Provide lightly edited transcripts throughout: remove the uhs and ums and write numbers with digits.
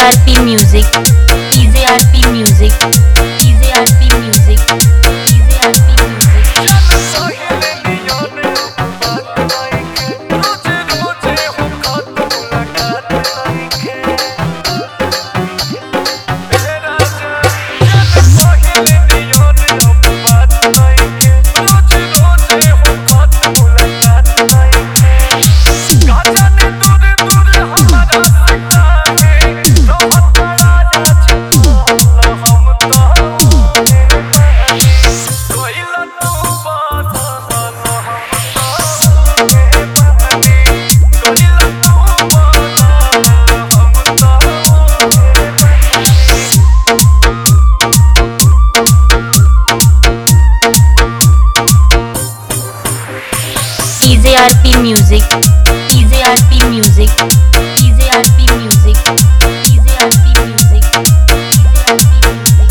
EJRP Music, EJRP Music, EJRP Music, EJRP Music. EJRP Music, EJRP Music, EJRP Music, EJRP Music, EJRP Music.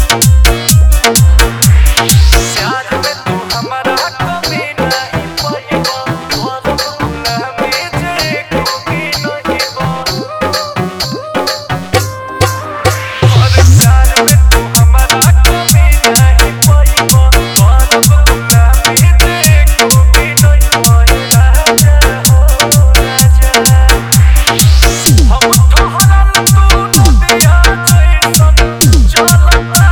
प्यार में तू हमारा कभी नहीं पाएगा, और में तेरे कभी नहीं बा। और प्यार में तू हमारा कभी नहीं पाएगा, और में तेरे कभी नहीं पाएगा। हम तोहरा तू नदिया जैसन चलता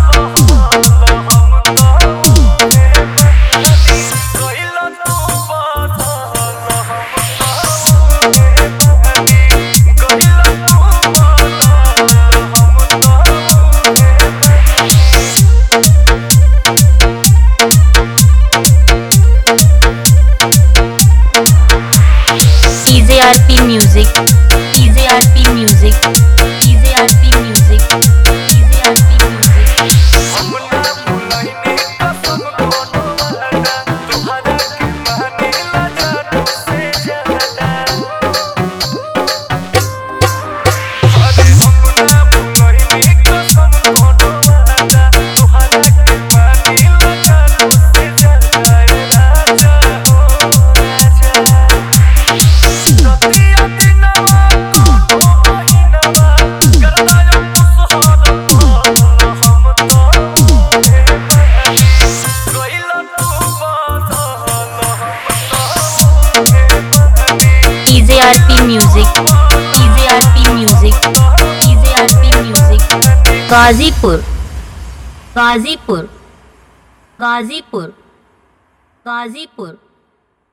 EJRP Music, EJRP Music, EJRP Music, EJRP Music. हमना भुलाइने कसम कोनो वादा, तुहरा के मानेला जादू से ज्यादा। अरे हमना भुलाइने कसम कोनो वादा, तुहरा के मानेला जादू से ज्यादा। राजा हो राजा, सतिया दिनवा कोनो महीनवा, करदायो मुसहर हम तो EJRP Music, EJRP Music, EJRP Music. Ghazipur, Ghazipur, Ghazipur, Ghazipur.